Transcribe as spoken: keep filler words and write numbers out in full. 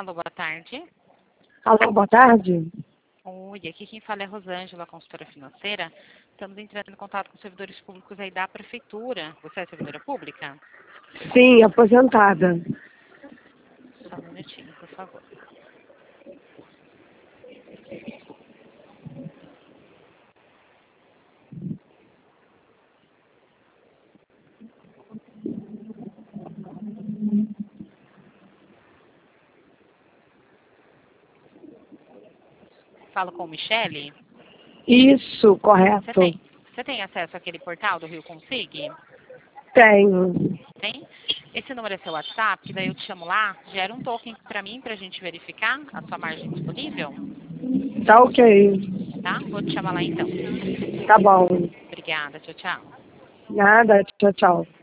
Alô, boa tarde. Alô, boa tarde. Oi, aqui quem fala é Rosângela, consultora financeira. Estamos entrando em contato com servidores públicos aí da prefeitura. Você é servidora pública? Sim, aposentada. Só um minutinho, por favor. Falo com Michele? Isso, Você correto. tem, você tem acesso àquele portal do Rio Consig? Tenho. Tem? Esse número é seu WhatsApp, daí eu te chamo lá, gera um token para mim, para a gente verificar a sua margem disponível, Tá ok. tá? Vou te chamar lá então. Tá bom. Obrigada, tchau, tchau. Nada, tchau, tchau.